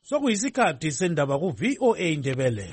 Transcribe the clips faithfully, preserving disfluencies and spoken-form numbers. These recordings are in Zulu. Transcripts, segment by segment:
Sokuyisikhathi sendaba ku V O A Ndebele.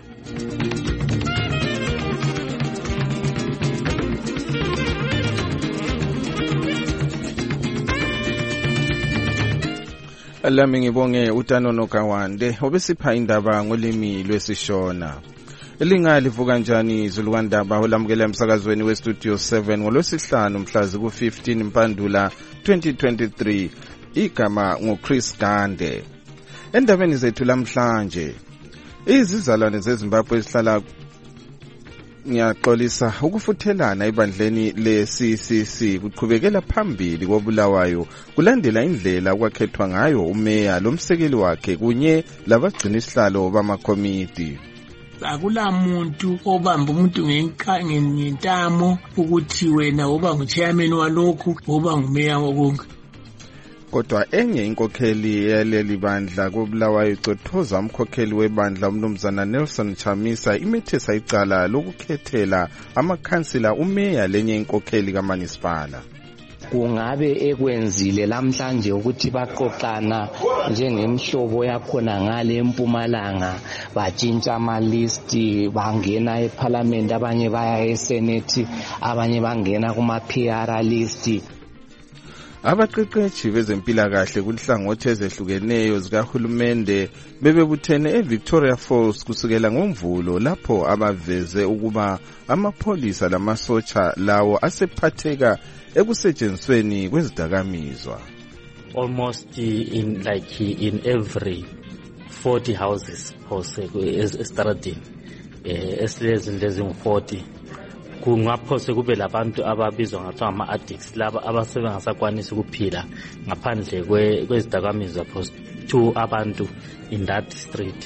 Alami ngibonge uTanono Kawande obesipha indaba ngolimi lwesishona. Elinga livuka kanjani Zulukwandaba olamukela emsakazweni we Studio seven ngolwesihlanu mhlazi ku fifteen Mpandula twenty twenty-three. Igama nguChris Gande. Endabeni zethu lamhlanje izizalwane zeZimbabwe esihlala ngiyaxolisa ukufuthelana ebandleni le-C C C kuqhubekela phambili koBulawayo kulandela indlela okwakhethwa ngayo umeya lomsekeli wakhe kunye labagcina isihlalo bamakomiti. Akula muntu obamba umuntu ngentamo ukuthi wena oba nguchairman walokhu oba ngumeya wokonke. Kodwa enye inkokheli yaleli bandla koBulawayo icothoza umkhokheli webandla umnumzana Nelson Chamisa imethesa icala lokukhethela amakhansila umeya lenye inkokheli kaManisipala. Kungabe ekwenzile lamhlanje ukuthi baqoqana njengemhlobo yakhona ngale eMpumalanga batshintsha ama list bangena eParliament abanye baya eSenate abanye bangena kuma P R list. Abaqeqeshi bezempilakahle kunhlangothi ezehlukeneyo zikahulumende bebebuthene eVictoria Falls kusukela ngoMvulo lapho abaveze ukuba amapholisa lamasotsha lawo asephatheka ekusetshenzisweni kwezidakamizwa. Almost in like in every forty houses estradini esilezinto ezingu-forty kungaphose kube labantu ababizwa ngathiwa ama-addicts laba abasebengasakwanisi ukuphila ngaphandle kwezidakamizwa to abantu in that street.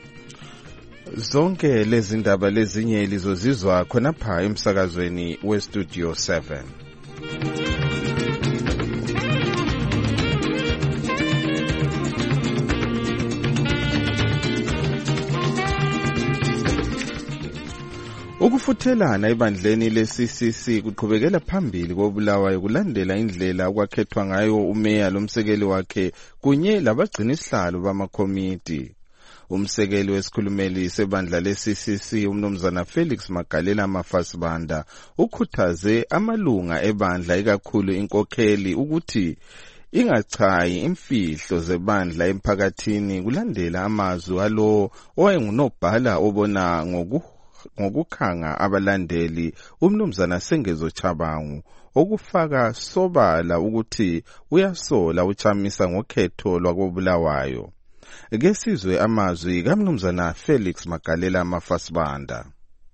Zonke lezi ndaba lezinye lizozizwa khonapha emsakazweni we Studio seven. Ukufuthelana ebandleni le-C C C kuqhubekela phambili koBulawayo kulandela indlela okwakhethwa ngayo umeya lomsekeli wakhe kunye labagcina isihlalo bamakomiti. Umsekeli wesikhulumeli sebandla le-C C C umnumzana Felix Magalela Mafasibanda ukhuthaze amalunga ebandla ikakhulu inkokheli ukuthi ingachayi imfihlo zebandla emphakathini kulandela amazwi alo owayengunobhala obona ngoku ngokukhanga abalandeli umnumzana Sengezo Chabangu okufaka sobala ukuthi uyasola uChamisa ngokhetho lwakoBulawayo. Kesizwe amazwi kaMnumzana Felix Magalela Mafasibanda.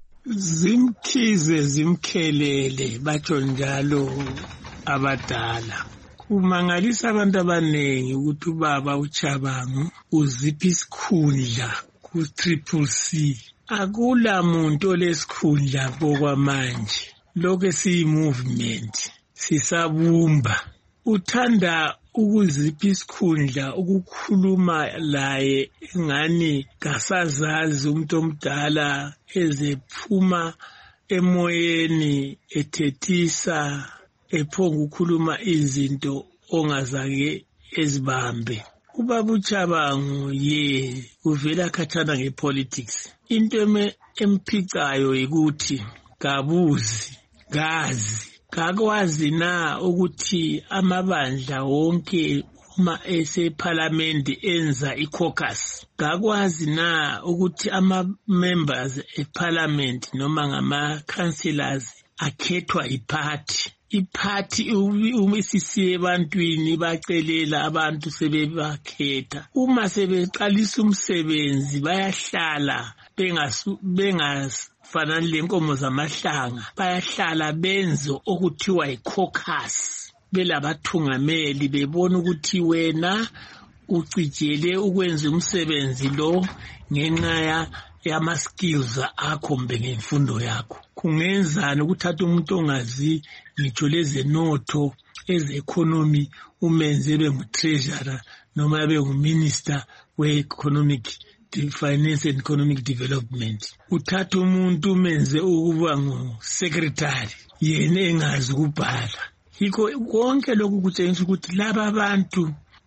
Zimkhize zimkhelele batsho njalo abadala. Kumangalisa abantu abanengi ukuthi ubaba uChabangu uzipha isikhundla ku Triple C. Akula muntu olesikhundla bokwamanje. Lokho siyi-movement sisabumba. Uthanda ukuzipha isikhundla ukukhuluma laye ngani kasazazi umuntu omdala ezephuma emoyeni ethethisa ephonga ukukhuluma izinto ongazake ezibambe. Ubaba uChabangu ye uvela khathana ngepolitics. Into emphicayo ukuthi kabuzi gazi kakwazi na ukuthi amabandla wonke uma eseParliament enza i-caucus kakwazi na ukuthi ama-members eParliament noma ngama-councillors akhethwa iparty. Iparty uma sisiye ebantwini bacelela abantu sebebakhetha. Uma sebeqalisa umsebenzi bayahlala bengasu bengafanani lenkomo zamahlanga bayahlala benzo okuthiwa i-caucus belabathungameli bebona ukuthi wena ucijele ukwenza umsebenzi lo ngenxa yama skills akho mbe ngemfundo yakho. Kungenzana ukuthatha umuntu ongazi ngitsho leze notho eze economy umenze bengu-treasurer noma bengu-minister we-economic finance and economic development. Uthatha umuntu umenze ukuba ngu-secretary yena engazi ukubhala. Yikho konke lokhu kutshengisa ukuthi laba abantu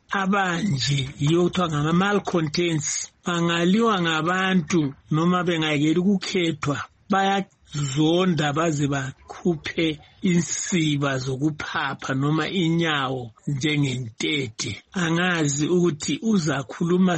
abanje yothiwa ngama-malcontents bangaliwa ngabantu noma bengayekeli ukukhethwa bayazonda baze bakhuphe insiba zokuphapha noma inyawo njengentete. Angazi ukuthi uzakhuluma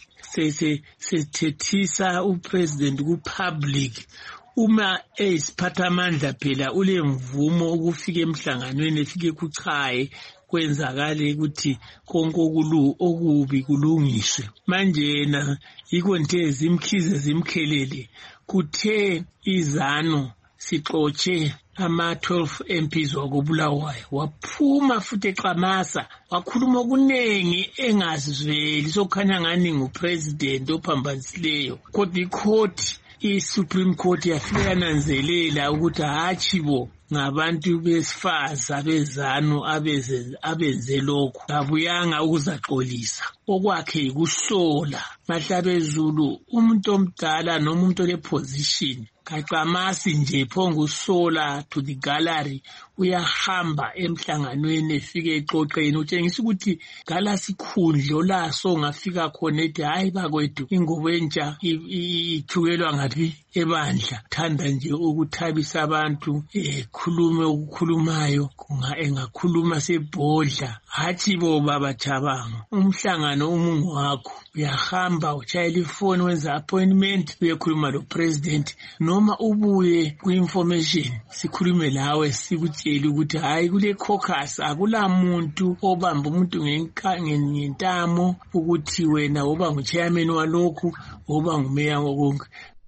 sethethisa upresident ku-public uma eyisiphathamandla phela ule mvumo ukufika emhlanganweni efike kuchaye kwenzakale ukuthi konke okubi kulungiswe. Manje na yiko nje zimkhize zimkhelele kuthe izano sixotshe ama twelve M Ps wakubulawayo waphuma futhi eqamasa wakhuluma okunengi engazizweli sokukhanya ngani ngupresident ophambanisileyo kodwa icourt i-Supreme Court yafika yananzelela ukuthi hatshi bo ngabantu besifaza bezano abenze abenze lokho abuyanga ukuzaxolisa okwakhe ikusola mahlabezulu umuntu omdala noma umuntu ole position kaqamasi nje phonga usola to the gallery uyahamba emhlanganweni efike eqoqeni utshengisa ukuthi gala sikhundlo laso ngafika khona ethi hayi bakwethu ingobo entsha ithukelwa ngathi ebandla thanda nje ukuthabisa abantu ekhulume ukukhulumayo kunga engakhuluma sebhodla hathi bo baba Thabang umhlangano umungu wakho uyahamba uchayela ifoni wenza appointment uyekhuluma lo president noma ubuye ku-information sikhulume lawe sikutshela ukuthi hayi kule caucus akula muntu obamba umuntu ngentamo ukuthi wena oba ngu-chairman walokhu oba ngumeya wokonke.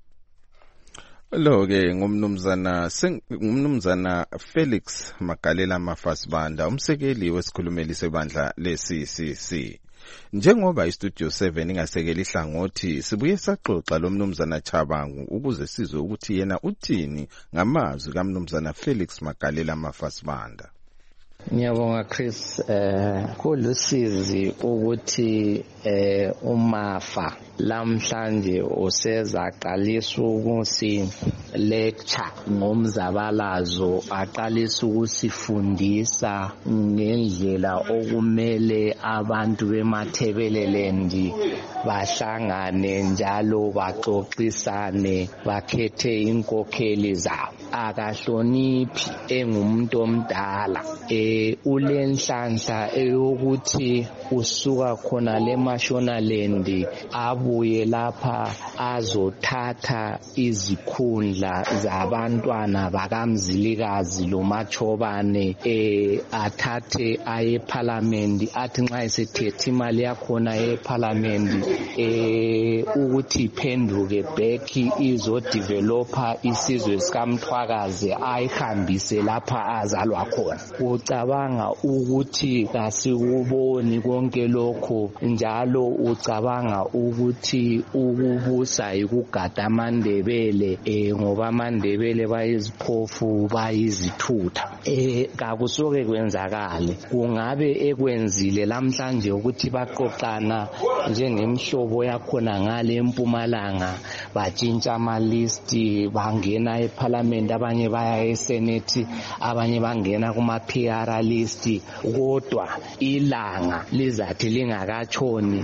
Lo ke ngumnumzana ngumnumzana Felix Magalela Mafasibanda umsekeli wesikhulumeli sebandla le-C C C. Njengoba iStudio seven ingasekeli ihlangothi sibuye saxoxa lo mnumzana Thabang ukuze sizwe ukuthi yena uthini ngamazwi kaMnumzana Felix Magalela Mafasibanda. Ngiyabonga Chris eh kulusizi ukuthi eh uMafa lamhlanje usezaqalisa ukusi lecture ngomzabalazo aqalisa ukusifundisa ngendlela okumele abantu bemathebeleland bahlangane njalo baxoxisane bakhethe inkokheli zabo akahloniphi engumuntu omdala eh ulenhlanhla eyokuthi usuka khona leMashonaland abuye lapha azothatha izikhundla zabantwana bakamzilikazi loMachobane eh athathe aye parliament athi nxa esethethe imali yakhona eparliament eh ukuthi iphenduke back izo developer isizwe sikamthwakazi ayihambise lapha azalwa khona. Ucabanga ukuthi kasikuboni konke lokho njalo ucabanga ukuthi ukubusa ikugada amandebele eh ngoba amandebele bayiziphofu bayizithutha eh kakusoke kwenzakale kungabe ekwenzile lamhlanje ukuthi baqoqana njengemhlobo yakhona ngale eMpumalanga batshintsha ama list bangena eParliament abanye baya eSenate abanye bangena kuma P R list kodwa ilanga lizathi lingakatshoni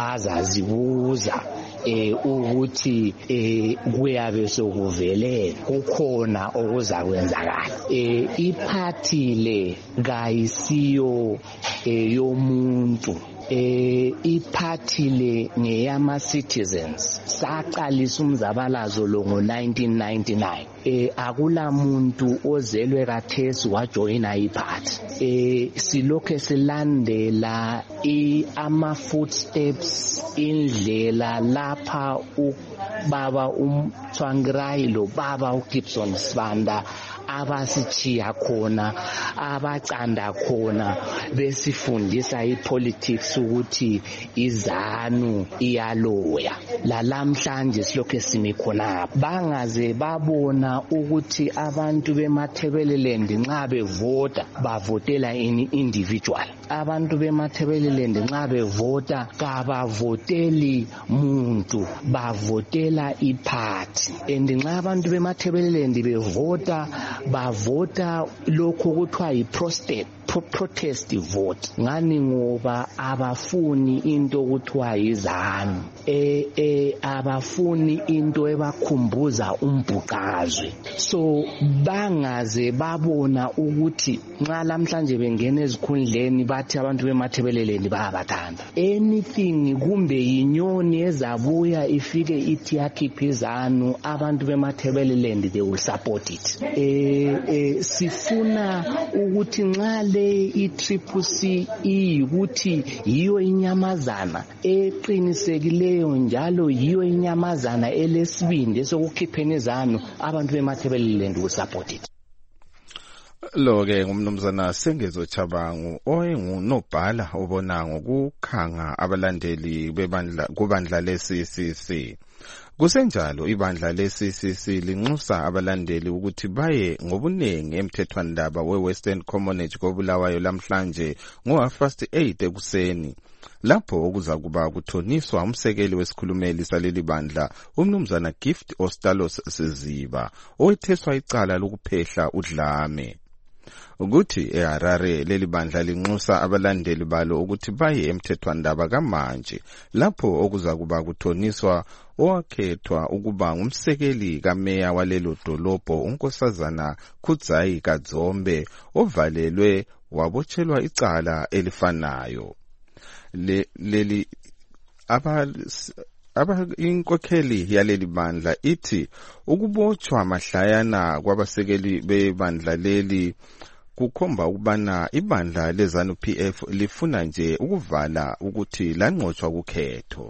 bazazibuza eh ukuthi eh kuyabe sokuvele kukhona okuzakwenzakala eh iphathi le kayisiyo eh yomuntu eh iphathi le ngeyama citizens saqalisa umzabalazo lo ngo nineteen ninety-nine eh akula muntu ozelwe kathesi wajoina iphathi eh silokho silandela ama footsteps indlela lapha ubaba uMthwangirai lo baba uGibson Sibanda abasichiya khona abacanda khona besifundisa ipolitics ukuthi izanu iyaloya lalamhlanje silokho simi khona bangaze babona ukuthi abantu bemathebeleland nxa bevota bavotela ini individual abantu bemathebeleland nxa bevota kabavoteli muntu bavotela iphathi, and nxa abantu bemathebeleland bevota bavota lokho kuthiwa yi-prostate protest vote, ngani ngoba abafuni into kuthiwa yizanu, eh eh abafuni into ebakhumbuza umbhuqazwe. So bangaze babona ukuthi nxa lamhlanje bengena ezikhundleni bathi abantu bemathebeleland bayabathanda, anything kumbe yinyoni ezabuya ifike ithi yakhiphizanu, abantu bemathebeleland they will support it. eh eh sifuna ukuthi nxa le i-Triple C iyikuthi yiyo inyamazana eqinisekileyo njalo yiyo inyamazana elesibindi esokukhipheni izanu, abantu bemathebeleland will support it. Lo-ke ngumnumzana Sengezo Chabangu oyengunobhala obona ngokukhanga abalandeli bebandla kubandla le-C C C. Kusenjalo ibandla le-C C C linxusa abalandeli ukuthi baye ngobunengi emthethwandaba we-Western Commonwealth koBulawayo lamhlanje ngo-half eight ekuseni, lapho okuza kuba kuthoniswa umsekeli wesikhulumeli saleli bandla umnumzana Gift Ostalos Siziba owetheswa icala lokuphehla udlame. Ukuthi eHarare leli bandla linxusa abalandeli balo ukuthi baye emthethwandaba kamanje, lapho okuza kuba kuthoniswa owakhethwa ukuba ngumsekeli kameya walelo dolobho unkosazana Khudzayi Kadzombe ovalelwe wabotshelwa icala elifanayo. Le leli aba aba inkokheli yaleli bandla ithi ukubotshwa mahlayana kwabasekeli bebandla leli kukhomba ukubana ibandla leZANU P F lifuna nje ukuvala ukuthi lanqotshwa kukhetho.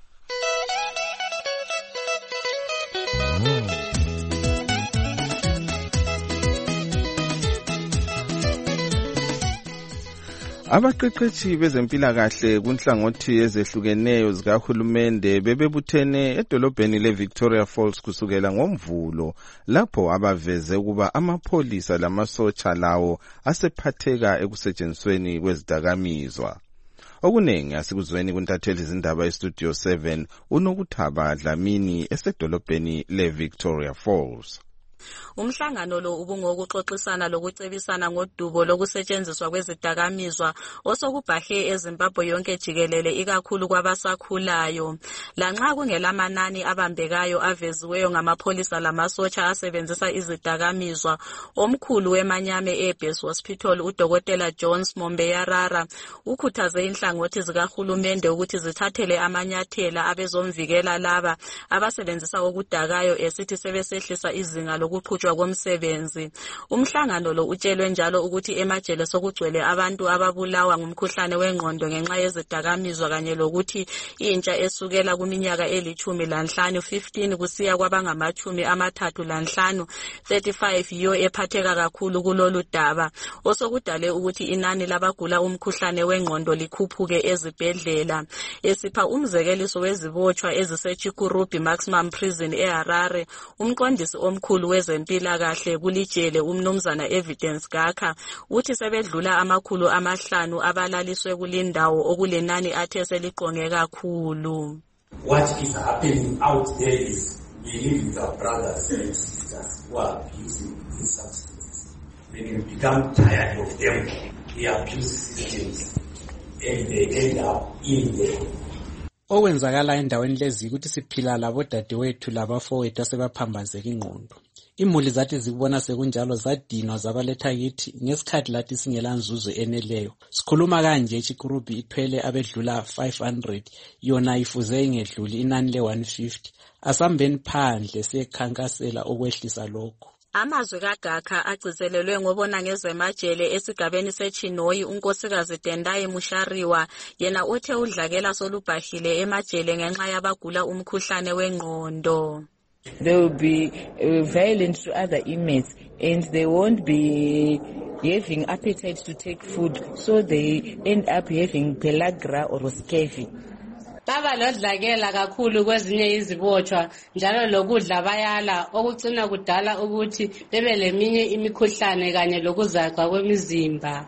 Abaqeqeshi bezempilakahle kunhlangothi ezehlukeneyo zikahulumende bebebuthene edolobheni leVictoria Falls kusukela ngoMvulo, lapho abaveze ukuba amapholisa lamasotsha lawo asephatheka ekusetshenzisweni kwezidakamizwa. Okunengi asikuzweni kuntatheli izindaba eStudio seven uNokuthaba Dlamini esedolobheni leVictoria Falls. Umhlangano lo ubungokuxoxisana lokucebisana ngodubo lokusetshenziswa kwezidakamizwa osokubhahe eZimbabwe yonke jikelele ikakhulu kwabasakhulayo. Lanxa kungelamanani abambekayo aveziweyo ngamapholisa lamasotsha asebenzisa izidakamizwa, omkhulu weManyame eBase Hospital uDokotela Jones Mombeyarara ukhuthaze inhlangothi zikahulumende ukuthi zithathele amanyathela abezomvikela laba abasebenzisa okudakayo esithi sebesehlisa izinga lokuqhutshwa komsebenzi. Umhlangano lo utshelwe njalo ukuthi emajele sokugcwele abantu ababulawa ngumkhuhlane wengqondo ngenxa yezidakamizwa kanye lokuthi intsha esukela kuminyaka elithumi lanhlanu fifteen kusiya kwabangamachumi amathathu lanhlanu thirty-five yiyo ephatheka kakhulu kulolu daba, osokudale ukuthi inani labagula umkhuhlane wengqondo likhuphuke ezibhedlela. Esipha umzekeliso wezibotshwa eziseChikurubi Maximum Prison eHarare, umqondisi omkhulu wezempilakahle kulijele umnumzana Evidence Gakha uthi sebedlula amakhulu amahlanu abalaliswe kulindawo okulenani athe seliqonge kakhulu. What is happening out there is we live with our brothers and sisters who are abusing these substances. When you become tired of them, they abuse systems and they end up in there. Okwenzakala endaweni lezi ukuthi siphila labodadewethu labafowethu asebaphambanzeka ingqondo. Imuli zathi zikubona sekunjalo zadinwa zabaletha kithi ngesikhathi lathi singela nzuzo eneleyo. Sikhuluma kanje eChikurubi ithwele abedlula five hundred, yona ifuze ingedluli inani le one fifty. Asambeni phandle sekhankasela okwehlisa lokho. Amazwi kaGakha agcizelelwe ngobona ngezemajele esigabeni seChinoyi unkosikazi Tendai Mushariwa, yena uthe udlakela solubhahile emajele ngenxa yabagula umkhuhlane wengqondo. They will be uh, violent to other inmates and they won't be having appetite to take food, so they end up having pellagra or scurvy. Baba lodlakela kakhulu kwezinye izibotshwa njalo lokudla bayala okucina kudala ukuthi bebe leminye imikhuhlane kanye lokuzaca kwemizimba.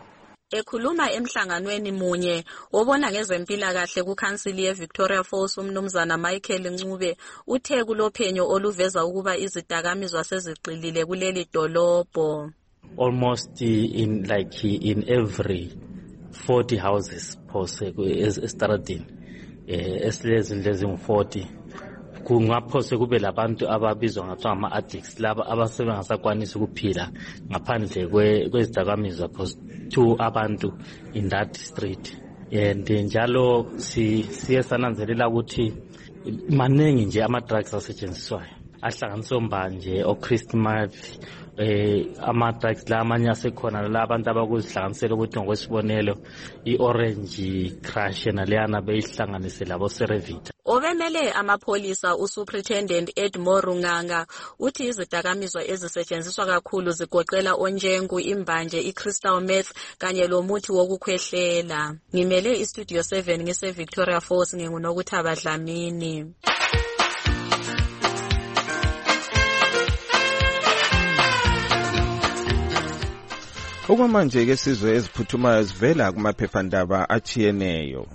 Ekhuluma emhlanganweni munye obona ngezempilakahle kuKhansili yeVictoria Falls umnumzana Michael Ncube uthe kulophenyo oluveza ukuba izidakamizwa seziqilile kuleli dolobho. Almost in like in every forty houses phose eStaradini eh esilezi lezi ngu-forty kungaphose kube labantu ababizwa ngathi ama addicts laba abasebengasakwanisi ukuphila ngaphandle kwezidakamizwa phose two abantu in that street. And njalo si siye sananzelela ukuthi maningi nje ama drugs asetshenziswayo ahlanganiswa mbanje o Christmas eh ama drugs la amanye asekhona la abantu abakuzihlanganisela ukuthi ngokwesibonelo i-orange crush naleyana beyihlanganise labo Cerevita. Obemele amapholisa uSuperintendent Edmore Runganga uthi izidakamizwa ezisetshenziswa kakhulu zigoqela onjengu, imbanje, i-crystal meth kanye lomuthi wokukhwehlela. Ngimele iStudio seven ngise Victoria Falls nginguNokuthaba Dlamini. Okwamanje ke sizwe eziphuthumayo zivela kumaphephandaba achiyeneyo.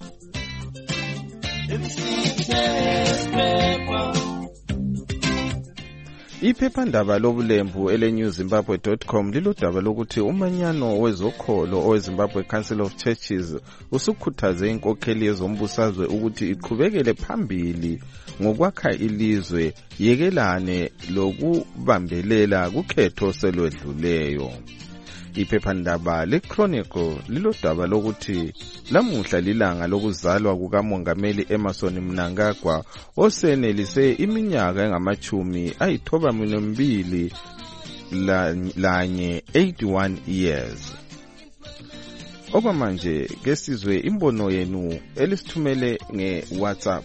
Iphephandaba lobulembu ele-new zimbabwe dot com lilodaba lokuthi umanyano wezokholo oweZimbabwe Council of Churches usukhuthaze inkokheli yezombusazwe ukuthi iqhubekele phambili ngokwakha ilizwe yekelane lokubambelela kukhetho selwedluleyo. Iphephandaba leChronicle lilodaba lokuthi lamuhla lilanga lokuzalwa kukaMongameli Emmerson Mnangagwa osenelise iminyaka engamachumi ayithoba mbili lanye eighty-one years. Okwamanje ke sizwe imbono yenu elisithumele ngeWhatsApp.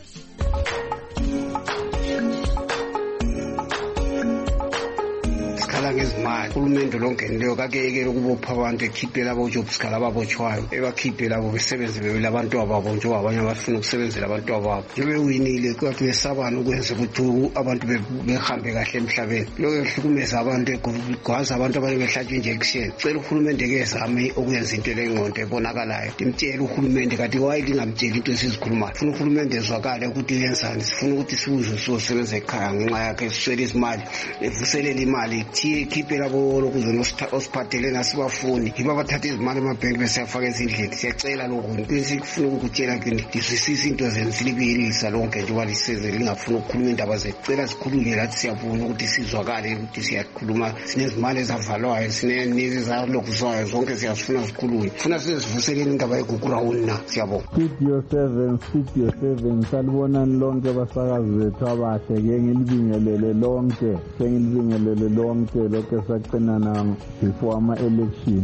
ngezimali uhulumende longeneleyo kakeyekela ukubopha abantu ekhiphela abojobs kalababotshwayo ebakhiphe labo besebenze bebele abantu ababo njengoba abanye abafuna ukusebenzela abantu ababo njebewinile kade besabana ukwenza ukuthi abantu behambe kahle emhlabeni lokho ehlukumeza abantu egwaza abantu abanye behlatshwe injection. Cela uhulumende ke zame ukwenza into lengqondo ebonakalayo imtshela uhulumende kade wayili ngamtshela into esizikhulumayo ufuna uhulumende ezwakale ukuthi yenzani sifuna ukuthi sibuze sosebenza ekhaya ngenxa yakhe siswele izimali evuselela imali ikhiphe labo lokuzona osiphathele nasibafuni yiba bathatha izimali emabhenki bese yafaka ezindlini. Siyacela lokho into kufuna ukutshela kini lisisisa into zenzilibiyelisa lonke njengoba liseze lingafuna ukukhuluma indaba zethu. Cela sikhulume lathi siyafuna ukuthi sizwakale ukuthi siyakhuluma sinezimali ezavalwayo sinenizi zalokuzwayo zonke siyafuna sikhulume funa sizivuseleni indaba yeGugurawuni na siyabonga. Studio seven Studio seven salibonani lonke basakazi bethu abahle ke ngilibingelele lonke sengilibingelele lonke lokho saqinana before ama election.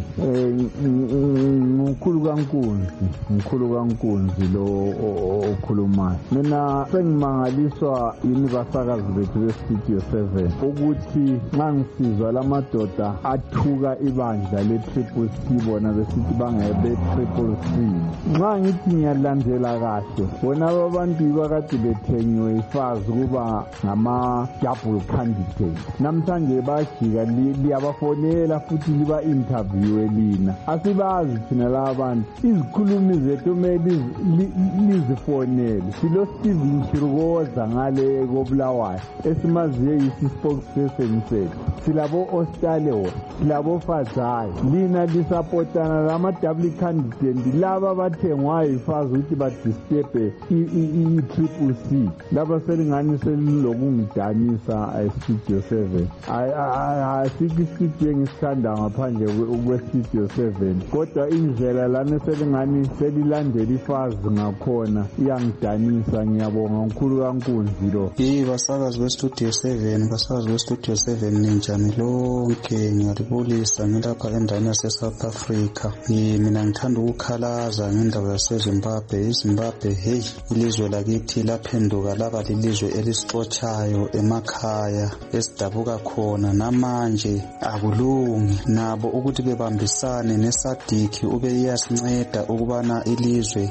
Ngikukhulu kaNkunzi ngikukhulu kaNkunzi lo okhulumayo. Mina sengimangaliswa yini basakazi bethu beStudio seven ukuthi nxa ngisizwa lamadoda athuka ibandla le-Triple C bona besithi bangebe Triple C. Nxa ngithi ngiyalandela kahle bona abantu ibakade bethenyiwe ifazi kuba ngama double candidate. Namhlanje bajika liyabafonela futhi liba interview elina. Asibazi thina labantu izikhulumi zethu mele lizifonele. Silo Stephen Chirukoza ngale koBulawayo esimaziye isi spokesperson sethu. Silabo Ostaleo silabo Fazai lina lisupportana lama double candidate laba bathengwayo ifazi ukuthi badisturbe i-Triple C. Laba selingani selilokungidanisa eStudio seven. Asikisithi ngisithanda ngaphandle kweStudio seven kodwa indlela lana selingani selilandela ifazi ngakhona iyangidanisa. Ngiyabonga uNkulu kaNkunzi lo. Yi basakazi beStudio seven basakazi beStudio seven ninjani lonke ngiyalibulisa ngilapha endaweni yaseSouth Africa. Mina ngithanda ukukhalaza ngendaba yaseZimbabwe. iZimbabwe hey ilizwe lakithi laphenduka laba lilizwe elisixotshayo emakhaya esidabuka khona nama manje akulungi nabo ukuthi bebambisane nesadiki ube iyasinceda ukubana ilizwe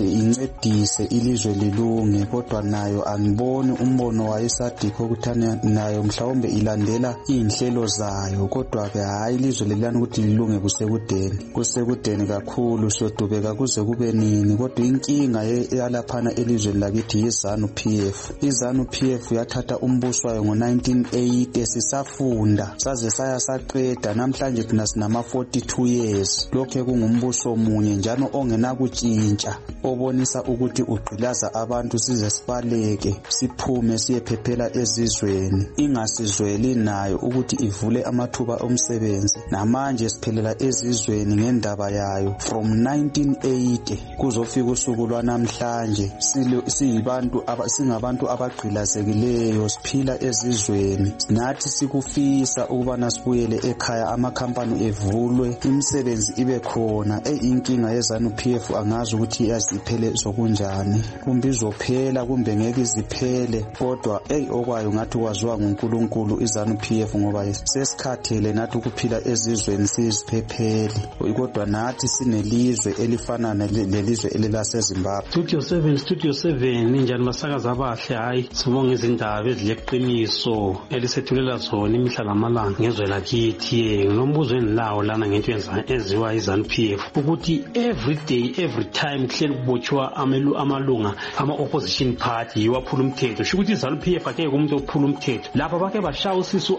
incedise ilizwe lilunge, kodwa nayo angiboni umbono wayesadiki ukuthi nayo mhlawumbe ilandela inhlelo zayo, kodwa ke hayi ilizwe lelani ukuthi lilunge kusekudeni kusekudeni kakhulu sodubeka kuze kube nini. Kodwa inkinga yalaphana elizweni lakithi yiZANU P F. iZANU P F yathatha umbuso wayo ngo nineteen eighty, sisafunda saze saya saqeda, namhlanje thina sinama forty-two years lokhe kungumbuso munye njalo ongenakutshintsha, obonisa ukuthi ugqilaza abantu size sibaleke siphume siyephephela ezizweni, ingasizweli nayo ukuthi ivule amathuba omsebenzi. Namanje siphelela ezizweni ngendaba yayo from nineteen eighty kuzofika usuku lwanamhlanje siyibantu singabantu abagqilazekileyo, siphila ezizweni. Nathi sikufisa ukubana sibuyele ekhaya, amakhampani evulwe, imisebenzi ibe khona. Eyinkinga yeZANU P F angazi ukuthi yaziphele sokunjani, kumbe izophela kumbe ngeke iziphele, kodwa ey okwayo ngathi kwaziwa nguNkulunkulu iZANU P F, ngoba sesikhathele nathi ukuphila ezizweni siziphephele, kodwa nathi sinelizwe elifana lelizwe elelaseZimbabwe. Studio seven Studio seven injani masakaza abahle, hayi sibonga izindaba ezileqiniso elisethulela zona imihla lamalanga ngezwe lakithi. Ngombuzo enlawo lana ngento enziwa iZANU P F ukuthi every day every time kuhleli kubotshwa amalunga ama opposition party yiwaphula umthetho. Sho ukuthi iZANU P F akeke umuntu ophula umthetho. Lapha bake bashaya usisi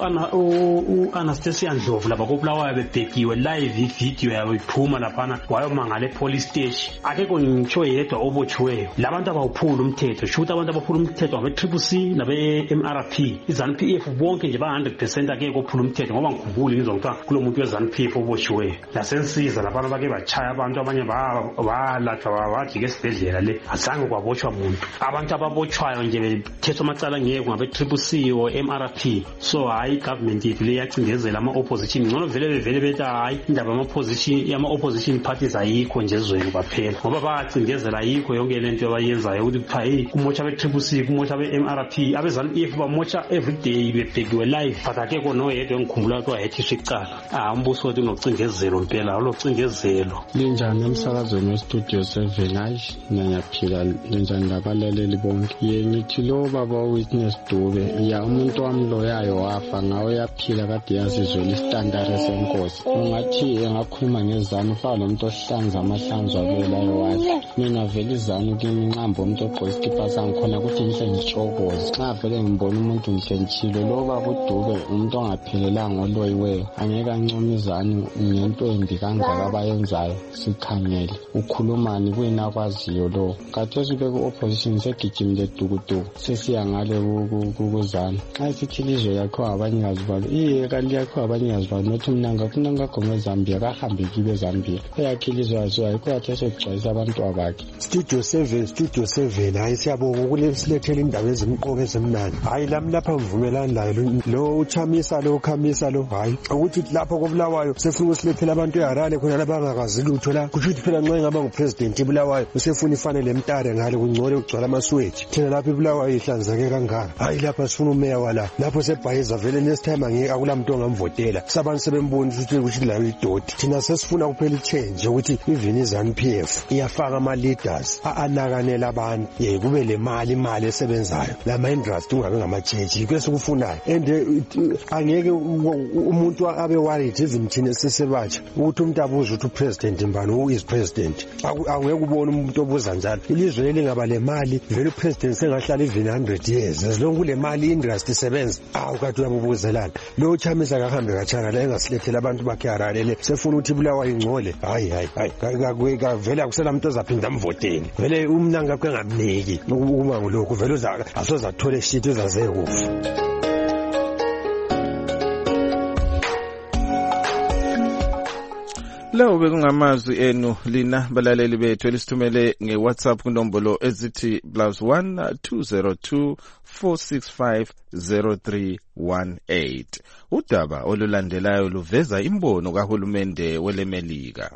uAnastasia Ndlovu lapha koBulawayo bebhekiwe live video yabo iphuma laphana wayomangala epolice station. Akekho ngitsho yedwa obotshiweyo. Labantu abawuphula umthetho. Sho ukuthi abantu abaphula umthetho abe Triple C nabe M R P. iZANU P F bonke nje ba one hundred percent akeke ophula umthetho, ngoba ngikhumbula ngizwa kuthiwa kulo muntu weZANU P F obotshiweyo. Lasensiza laphana bake bachaya abantu, abanye balatshwa bajike esibhedlela le, azange kwabotshwa muntu. Abantu ababotshwayo nje bethethwa amacala ngeke ngabe Triple C o M R P. So hayi government yethu le yacindezela ama opposition. Ngcono vele bevele bethi hayi indaba ama opposition yama opposition parties ayikho nje ezweni kwaphela, ngoba bacindezela ayikho yonke lento abayenzayo ukuthi kuthiwa hey kumotsha be Triple C kumotsha be M R P. abeZANU P F bamotsha every day bebhekiwe live, but akekho noyedwa ngikhumbula kwa yethisha icala. Ah umbuso wethu unocindezelo mpela, ulocindezelo. Linjani emsakazweni weStudio seven? Hayi ngiyaphila. Linjani labalaleli bonke? Ye ngithi lo baba Witness Dube, ya umuntu wamloyayo wafa ngawe yaphila kade yazizwela istandard senkosi. Ungathi engakhuluma ngeZANU fa lo muntu ohlanza amahlanzo abelayo wathi mina vele iZANU kimi nqamba umuntu ogqoka isikipa sangikhona ukuthi ngihle ngitshokoze. Xa vele ngibona umuntu ngihlenthile lo baba uDube umuntu ongaphelelanga oloyiweyo, angeke ancome iZANU ngento embi kangaka abayenzayo. Sikhangele ukhulumani kuyina kwaziyo lo kathesi beke opposition segijimile dukuduku sesiya ngale kuZANU. Xa sithi ilizwe yakho abanikazi balo iye kanti yakho abanikazi balo nothi mina ngafuna ngagome eZambia kahambe kibe eZambia eyakhe ilizwe yazo ayikho yathese kugcwalisa abantu abakhe. Studio seven Studio seven hayi siyabonga ukulesilethela indaba ezimqoka ezimnandi. Hayi lami lapha ngivumelana layo lo uchamisa lo ukhamisa lo, hayi ukuthi lapha koBulawayo sefuna usilethela abantu eHarare khona labangakazi lutho la, kusho ukuthi phela nxa ngaba ngupresident eBulawayo usefuna ifanele emtare ngale kungcole kugcwala amaswethu thina lapha eBulawayo ihlanzeke kangaka. Hayi lapha sifuna umeya wala lapho sebhayiza vele next time angeke akulamuntu ongamvotela sabantu sebembona ukuthi ukuthi la idoti. Thina sesifuna kuphela ichange ukuthi even iZANU P F iyafaka ama leaders anakanela abantu, ye kube le mali imali esebenzayo lama interest ungabe ngamachechi kwese kufunayo. And angeke umuntu abe worried even thina sesebatsha ukuthi umuntu abuza ukuthi upresident mbani who is president. Angeke ubone umuntu obuza njalo. Ilizwe leli ngaba le mali vele upresident sengahlala even one hundred years as long kule mali industry isebenza. Awu kade uyabubuzelana lo chamisa kahambe kachana la engasilethela abantu bakhe Harare le sefuna ukuthi Bulawayo ingcole. Hayi hayi hayi kakwe vele akusela umuntu ozaphinda amvotele vele umnanga akhe ngamniki uma ngolokho vele uza asoza athole shit uzaze kufa. Lawo bekungamazwi enu lina balaleli bethu elisithumele ngeWhatsApp kunombolo ezithi plus one two zero two four six five zero three one eight. Udaba olulandelayo luveza imbono kahulumende weleMelika.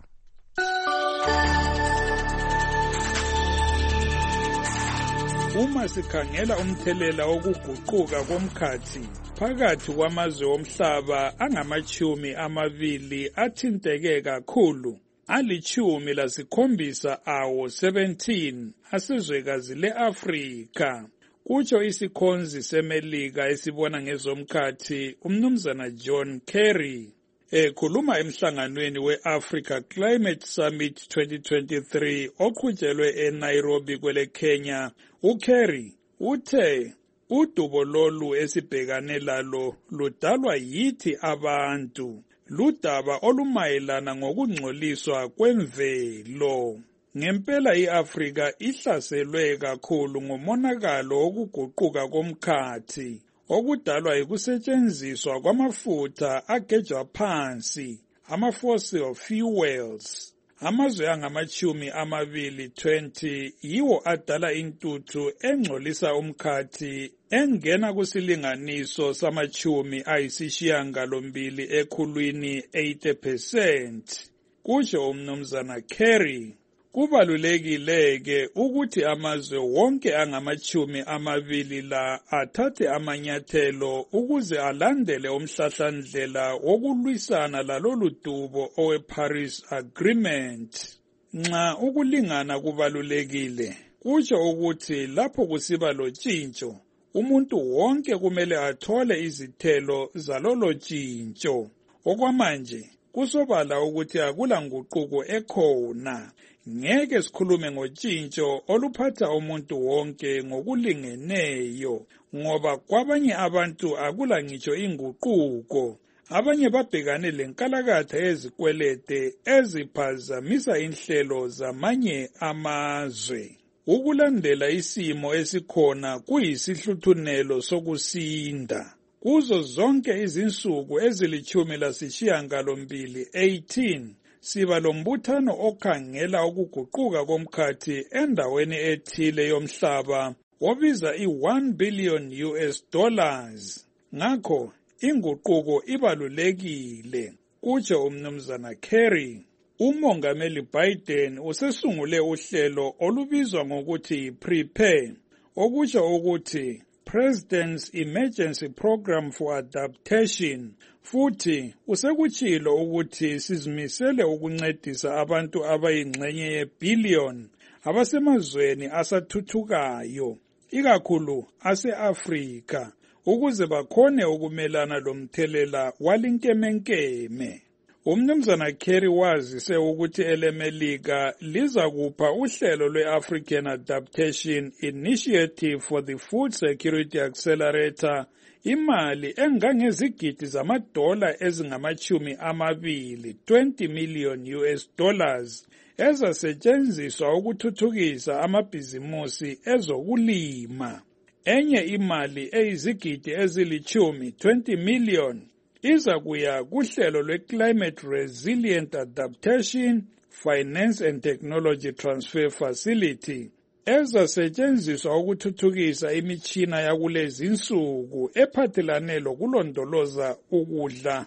Uma sikhangela umthelela wokuguquka komkhathi phakathi kwamazwe omhlaba angamachumi amabili athinteke kakhulu, alichumi lasikhombisa awo seventeen asezwekazi le-Afrika. Kutsho isikhonzi seMelika esibona ngezomkhathi umnumzana John Kerry. Ekhuluma emhlanganweni we-Africa Climate Summit twenty twenty-three oqhutshelwe eNairobi kwele Kenya, uKerry uthe udubo lolu esibhekane lalo ludalwa yithi abantu, ludaba olumayelana ngokungcoliswa kwemvelo. Ngempela i-Afrika ihlaselwe kakhulu ngomonakalo wokuguquka komkhathi okudalwa yikusetshenziswa kwamafutha agejwa phansi, ama-fossil fuels. Amazwe angamachumi amabili twenty yiwo adala intuthu engcolisa umkhathi engena kusilinganiso samachumi ayisishiyangalombili ekhulwini eighty percent. Kusho umnumzana Kerry. Kubalulekile-ke ukuthi amazwe wonke angamachumi amabili la athathe amanyathelo ukuze alandele umhlahlandlela wokulwisana lalolu dubo owe-Paris Agreement. Nxa ukulingana kubalulekile, kusho ukuthi lapho kusiba lotshintsho, umuntu wonke kumele athole izithelo zalolo tshintsho. Okwamanje, kusobala ukuthi akula nguquko ekhona. Ngeke sikhulume ngotshintsho oluphatha umuntu wonke ngokulingeneyo, ngoba kwabanye abantu akula ngitsho inguquko. Abanye babhekane lenkalakatha ezikwelede eziphazamisa inhlelo zamanye amazwe. Ukulandela isimo esikhona kuyisihluthunelo sokusinda. Kuzo zonke izinsuku ezilichumi lasishiyangalombili eighteen, siba lombuthano okhangela ukuguquka komkhathi endaweni ethile yomhlaba obiza i-one billion U S dollars. Ngakho, inguquko ibalulekile, kutsho umnumzana Kerry. Umongameli Biden usesungule uhlelo olubizwa ngokuthi Prepare, okusho ukuthi President's Emergency Program for Adaptation, futhi usekutshilo ukuthi sizimisele ukuncedisa abantu abayingxenye yebillion abasemazweni asathuthukayo, ikakhulu ase-Afrika, ukuze bakhone ukumelana lomthelela walinkemenkeme. Umnumzana Kerry wazise ukuthi elemelika liza kupha uhlelo lwe-African Adaptation Initiative for the Food Security Accelerator imali engangezigidi zamadola ezingamachumi amabili, twenty million U S dollars, ezasetshenziswa ukuthuthukisa amabhizimusi ezokulima. Enye imali eyizigidi ezilichumi, twenty million, iza kuya kuhlelo lwe-Climate Resilient Adaptation Finance and Technology Transfer Facility, ezasetshenziswa ukuthuthukisa imitshina yakulezi insuku ephathelane lokulondoloza ukudla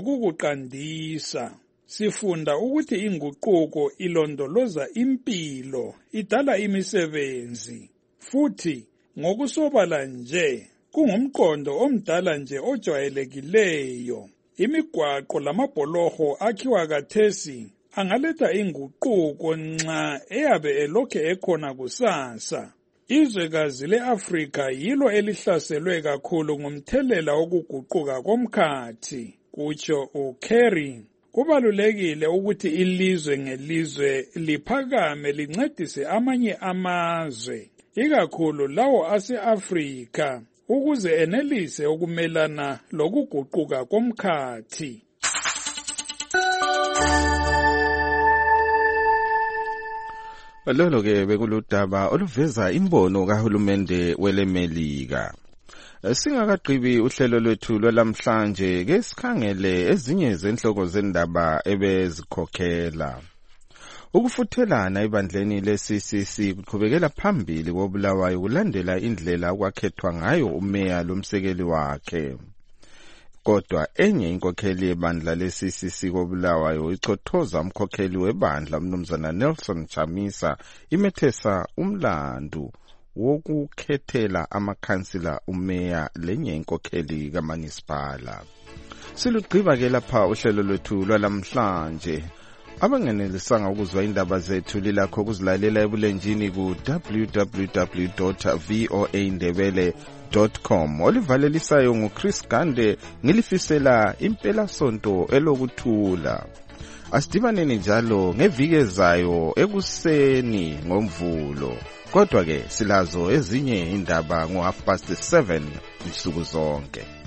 ngokukuqandisa. Sifunda ukuthi inguquko ilondoloza impilo, idala imisebenzi, futhi ngokusobala nje kungumqondo omdala nje ojwayelekileyo. Imigwaqo lamabholoho akhiwa kathesi angaletha inguquko nxa eyabe elokhe ekhona kusasa. Izwekazi le-Afrika yilo elihlaselwe kakhulu ngumthelela wokuguquka komkhathi, kutsho uKerry. Kubalulekile ukuthi ilizwe ngelizwe liphakame lincedise amanye amazwe, ikakhulu lawo ase-Afrika, ukuze enelise ukumelana lokuguquka komkhathi. Lolo ke bekuludaba oluveza imbono kahulumende welemelika. Singakaqhibi uhlelo lwethu lwalamhlanje ke sikhangele ezinye zenhloko zendaba ebezikhokhela. Ukufuthelana ibandleni le-C C C kuqhubekela phambili koBulawayo kulandela indlela okwakhethwa ngayo umeya lomsekeli wakhe. Kodwa enye inkokheli yebandla le-C C C koBulawayo ichothoza umkhokheli webandla umnumzana Nelson Chamisa imethesa umlandu wokukhethela amakhansila umeya lenye inkokheli kamunisipala. Silugqiba ke lapha uhlelo lwethu lwalamhlanje. Abangenelisanga ukuzwa indaba zethu lilakho ukuzilalela ebulenjini ku w w w dot voa ndebele dot com. Olivalelisayo nguChris Gande ngilifisela impela sonto elokuthula. Asidibaneni njalo ngeviki ezayo ekuseni ngomvulo. Kodwa ke silazo ezinye indaba ngo half past seven insuku zonke.